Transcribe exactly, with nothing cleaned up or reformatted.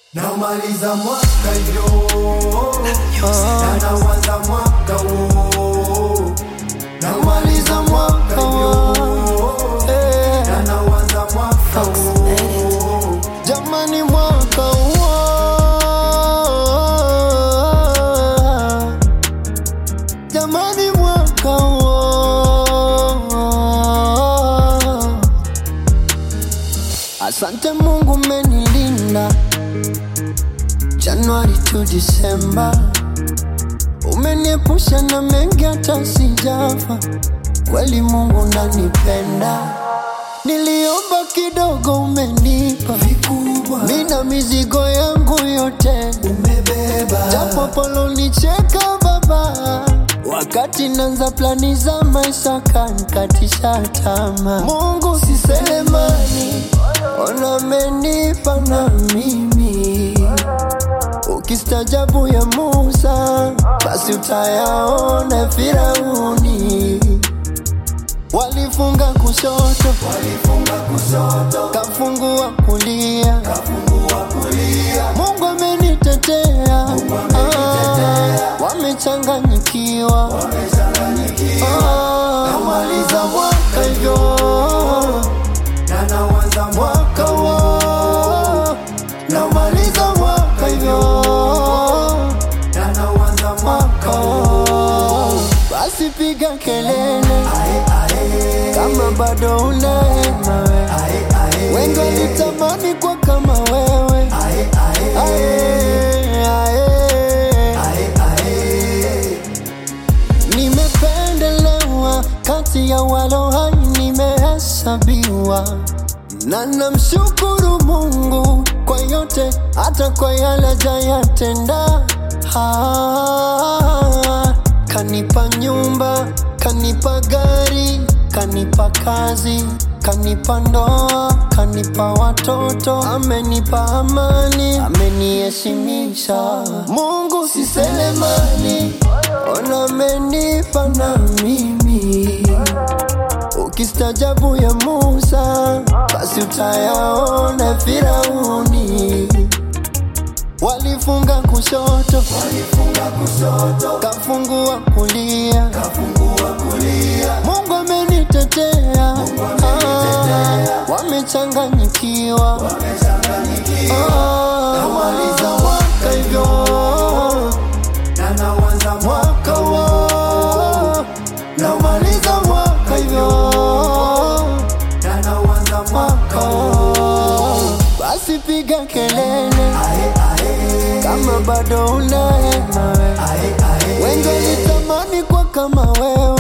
Namaliza mwaka hivyo na naanza mwaka huo. Namaliza mwaka hivyo na naanza mwaka huo. Jamani mwaka huo, jamani mwaka huo. Asante Mungu umenilinda Januari to December, umeniepusha na mengi hata sijafa. Kweli Mungu unanipenda, niliomba kidogo umenipa vikubwa. Mina mizigo yangu yote umebeba, japo polo nicheka baba, wakati nanza plani za maisha kanikatisha tamaa. Mungu si Selemani, ona amenipa na mimi. Ukistajabu ya Musa, basi utayaona Firauni. Walifunga kushoto, Walifunga kushoto, kafungua kulia, kafungua kulia. Mungu amenitetea, Mungu amenitetea. ah, wamechanganyikiwa, Wamechanganyikiwa. ah, namaliza mwaka hivyo na naanza mwaka huo, namaliza mwaka hivyo na naanza mwaka huo. basi piga kelele Ae ae, kama bado unaema we. ae ae, Wengi walitamani kwa kama wewe. ae ae, Ae, ae. ae ae. Nimependelewa kati ya walo hai, nimehesabiwa na namshukuru Mungu kwa yote, hata kwa yale hajayatenda. Ah, kanipa nyumba, kanipa gari, kanipa kazi, kanipa ndoa, kanipa watoto, amenipa amani, ameniheshimisha. Mungu si Selemani, ona amenipa na mimi. Ukistajabu ya Musa, basi utayaona Firauni. Walifunga kushoto, Walifunga kushoto, kafungua kulia, kafungua kulia. Mungu amenitetea, Mungu amenitetea. ah, wamechanganyikiwa, Wamechanganyikiwa. ah, namaliza mwaka hivyo na naanza mwaka huo, namaliza mwaka hivyo na naanza mwaka huo. basi piga kelele Ae ae, kama bado unaema we. ae ae, Wengi walitamani kwa kama wewe.